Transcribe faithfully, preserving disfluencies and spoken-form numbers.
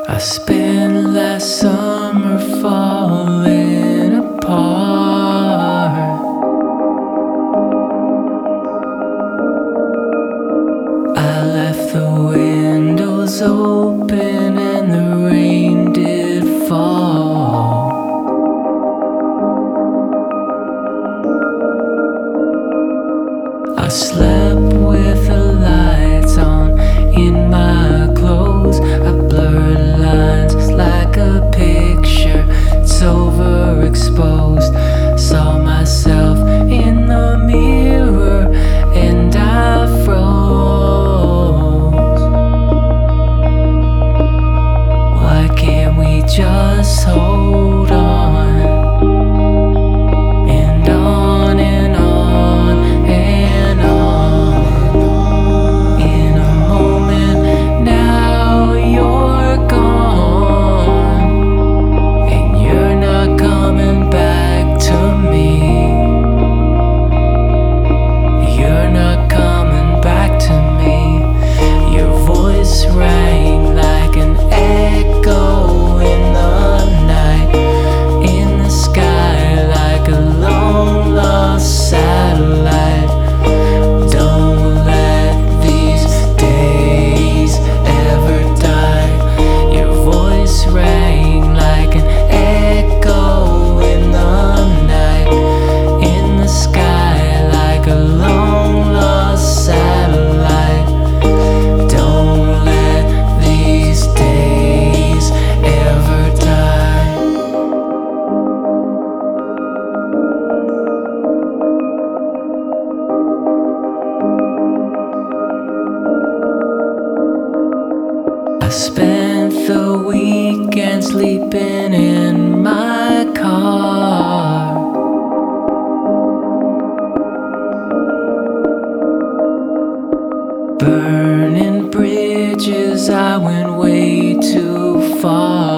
I spent last summer falling apart. I left the windows open and the rain did fall. I slept with the lights on in my clothes. I blurred lines like a picture, it's overexposed. Saw myself in the mirror and I froze. Why can't we just hold on? And on and on and on. In a moment now you're gone, and you're not coming back to me. You're not coming back to me. Your voice rang like an echo in the night, in the sky like a long lost satellite. Don't let these days ever die. Your voice rang like an echo in the night, in the sky like a long lost satellite. Don't let these days ever die. I spent the weekend sleeping in my car. Burning bridges, I went way too far.